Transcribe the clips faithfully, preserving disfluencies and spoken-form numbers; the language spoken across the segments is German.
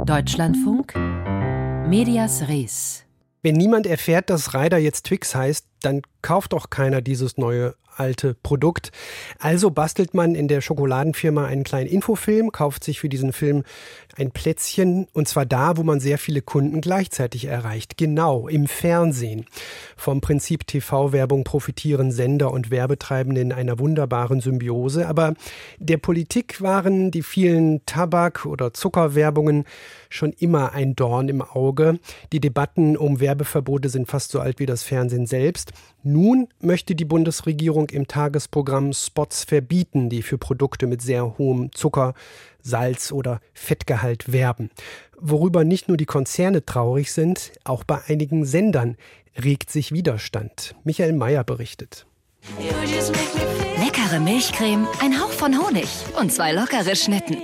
Deutschlandfunk, Medias Res. Wenn niemand erfährt, dass Ryder jetzt Twix heißt, dann kauft doch keiner dieses neue alte Produkt. Also bastelt man in der Schokoladenfirma einen kleinen Infofilm, kauft sich für diesen Film ein Plätzchen, und zwar da, wo man sehr viele Kunden gleichzeitig erreicht. Genau, im Fernsehen. Vom Prinzip T V-Werbung profitieren Sender und Werbetreibende in einer wunderbaren Symbiose. Aber der Politik waren die vielen Tabak- oder Zuckerwerbungen schon immer ein Dorn im Auge. Die Debatten um Werbeverbote sind fast so alt wie das Fernsehen selbst. Nun möchte die Bundesregierung im Tagesprogramm Spots verbieten, die für Produkte mit sehr hohem Zucker, Salz oder Fettgehalt werben. Worüber nicht nur die Konzerne traurig sind, auch bei einigen Sendern regt sich Widerstand. Michael Mayer berichtet. Leckere Milchcreme, ein Hauch von Honig und zwei lockere Schnitten.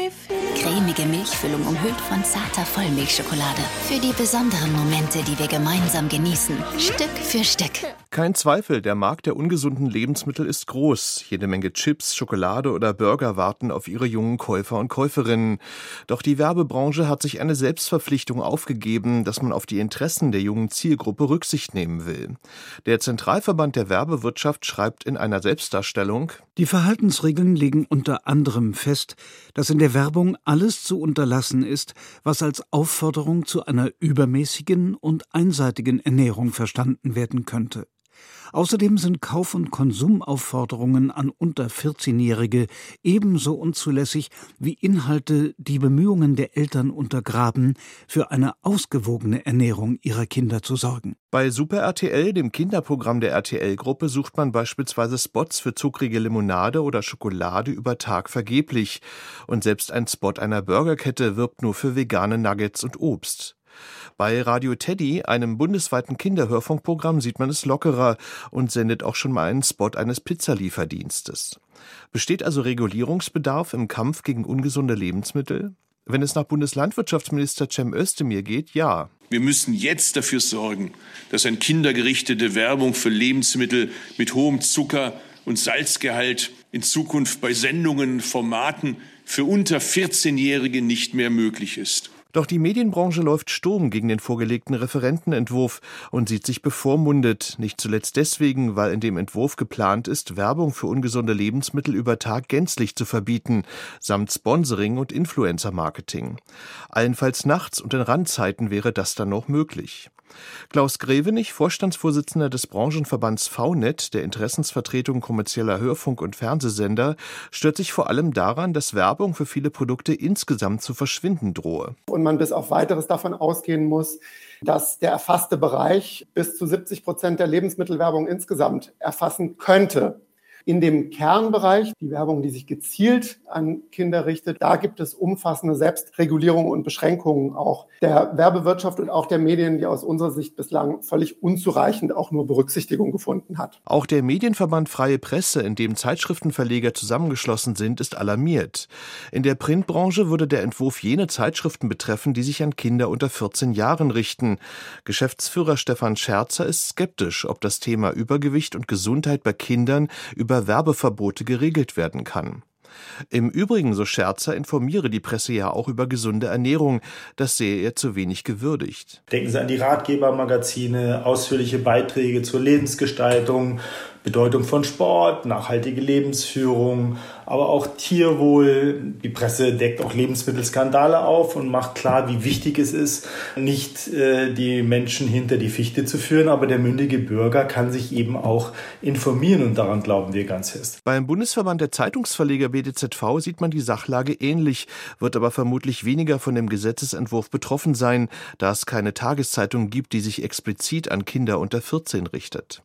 Cremige Milchfüllung umhüllt von zarter Vollmilchschokolade. Für die besonderen Momente, die wir gemeinsam genießen. Stück für Stück. Kein Zweifel, der Markt der ungesunden Lebensmittel ist groß. Jede Menge Chips, Schokolade oder Burger warten auf ihre jungen Käufer und Käuferinnen. Doch die Werbebranche hat sich eine Selbstverpflichtung aufgegeben, dass man auf die Interessen der jungen Zielgruppe Rücksicht nehmen will. Der Zentralverband der Werbewirtschaft schreibt in einer Selbstdarstellung: Die Verhaltensregeln legen unter anderem fest, dass in der Werbung alles zu unterlassen ist, was als Aufforderung zu einer übermäßigen und einseitigen Ernährung verstanden werden könnte. Außerdem sind Kauf- und Konsumaufforderungen an unter vierzehnjährige ebenso unzulässig wie Inhalte, die Bemühungen der Eltern untergraben, für eine ausgewogene Ernährung ihrer Kinder zu sorgen. Bei Super R T L, dem Kinderprogramm der R T L-Gruppe, sucht man beispielsweise Spots für zuckrige Limonade oder Schokolade über Tag vergeblich. Und selbst ein Spot einer Burgerkette wirbt nur für vegane Nuggets und Obst. Bei Radio Teddy, einem bundesweiten Kinderhörfunkprogramm, sieht man es lockerer und sendet auch schon mal einen Spot eines Pizzalieferdienstes. Besteht also Regulierungsbedarf im Kampf gegen ungesunde Lebensmittel? Wenn es nach Bundeslandwirtschaftsminister Cem Özdemir geht, ja. Wir müssen jetzt dafür sorgen, dass an kindergerichtete Werbung für Lebensmittel mit hohem Zucker- und Salzgehalt in Zukunft bei Sendungen, Formaten für unter vierzehnjährige nicht mehr möglich ist. Doch die Medienbranche läuft Sturm gegen den vorgelegten Referentenentwurf und sieht sich bevormundet. Nicht zuletzt deswegen, weil in dem Entwurf geplant ist, Werbung für ungesunde Lebensmittel über Tag gänzlich zu verbieten, samt Sponsoring und Influencer-Marketing. Allenfalls nachts und in Randzeiten wäre das dann noch möglich. Klaus Grevenich, Vorstandsvorsitzender des Branchenverbands V N E T, der Interessensvertretung kommerzieller Hörfunk- und Fernsehsender, stört sich vor allem daran, dass Werbung für viele Produkte insgesamt zu verschwinden drohe. Und man bis auf Weiteres davon ausgehen muss, dass der erfasste Bereich bis zu siebzig Prozent der Lebensmittelwerbung insgesamt erfassen könnte. In dem Kernbereich, die Werbung, die sich gezielt an Kinder richtet, da gibt es umfassende Selbstregulierungen und Beschränkungen auch der Werbewirtschaft und auch der Medien, die aus unserer Sicht bislang völlig unzureichend auch nur Berücksichtigung gefunden hat. Auch der Medienverband Freie Presse, in dem Zeitschriftenverleger zusammengeschlossen sind, ist alarmiert. In der Printbranche würde der Entwurf jene Zeitschriften betreffen, die sich an Kinder unter vierzehn Jahren richten. Geschäftsführer Stefan Scherzer ist skeptisch, ob das Thema Übergewicht und Gesundheit bei Kindern über Werbeverbote geregelt werden kann. Im Übrigen, so Scherzer, informiere die Presse ja auch über gesunde Ernährung. Das sehe er zu wenig gewürdigt. Denken Sie an die Ratgebermagazine, ausführliche Beiträge zur Lebensgestaltung, Bedeutung von Sport, nachhaltige Lebensführung, aber auch Tierwohl. Die Presse deckt auch Lebensmittelskandale auf und macht klar, wie wichtig es ist, nicht äh, die Menschen hinter die Fichte zu führen, aber der mündige Bürger kann sich eben auch informieren und daran glauben wir ganz fest. Beim Bundesverband der Zeitungsverleger B D Z V sieht man die Sachlage ähnlich, wird aber vermutlich weniger von dem Gesetzesentwurf betroffen sein, da es keine Tageszeitung gibt, die sich explizit an Kinder unter vierzehn richtet.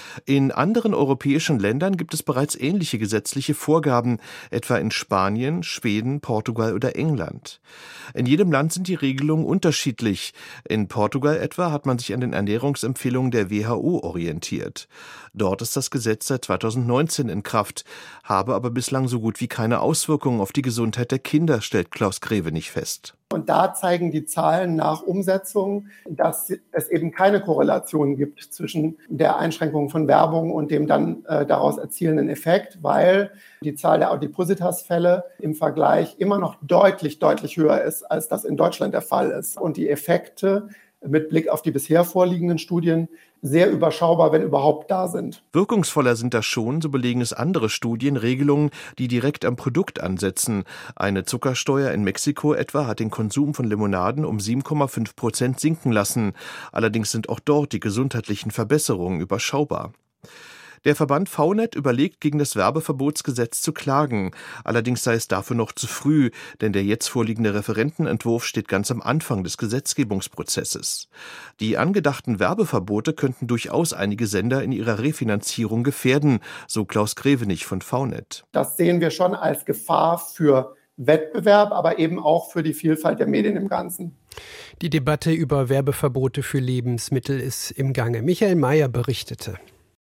In anderen europäischen Ländern gibt es bereits ähnliche gesetzliche Vorgaben, etwa in Spanien, Schweden, Portugal oder England. In jedem Land sind die Regelungen unterschiedlich. In Portugal etwa hat man sich an den Ernährungsempfehlungen der W H O orientiert. Dort ist das Gesetz seit zweitausendneunzehn in Kraft, habe aber bislang so gut wie keine Auswirkungen auf die Gesundheit der Kinder, stellt Klaus Grevenich fest. Und da zeigen die Zahlen nach Umsetzung, dass es eben keine Korrelation gibt zwischen der Einschränkung von Werbung und dem dann äh, daraus erzielenden Effekt, weil die Zahl der Adipositas-Fälle im Vergleich immer noch deutlich, deutlich höher ist, als das in Deutschland der Fall ist. Und die Effekte mit Blick auf die bisher vorliegenden Studien sehr überschaubar, wenn überhaupt da sind. Wirkungsvoller sind das schon, so belegen es andere Studien, Regelungen, die direkt am Produkt ansetzen. Eine Zuckersteuer in Mexiko etwa hat den Konsum von Limonaden um sieben Komma fünf Prozent sinken lassen. Allerdings sind auch dort die gesundheitlichen Verbesserungen überschaubar. Der Verband V net überlegt, gegen das Werbeverbotsgesetz zu klagen. Allerdings sei es dafür noch zu früh, denn der jetzt vorliegende Referentenentwurf steht ganz am Anfang des Gesetzgebungsprozesses. Die angedachten Werbeverbote könnten durchaus einige Sender in ihrer Refinanzierung gefährden, so Klaus Grevenich von V net. Das sehen wir schon als Gefahr für Wettbewerb, aber eben auch für die Vielfalt der Medien im Ganzen. Die Debatte über Werbeverbote für Lebensmittel ist im Gange. Michael Mayer berichtete.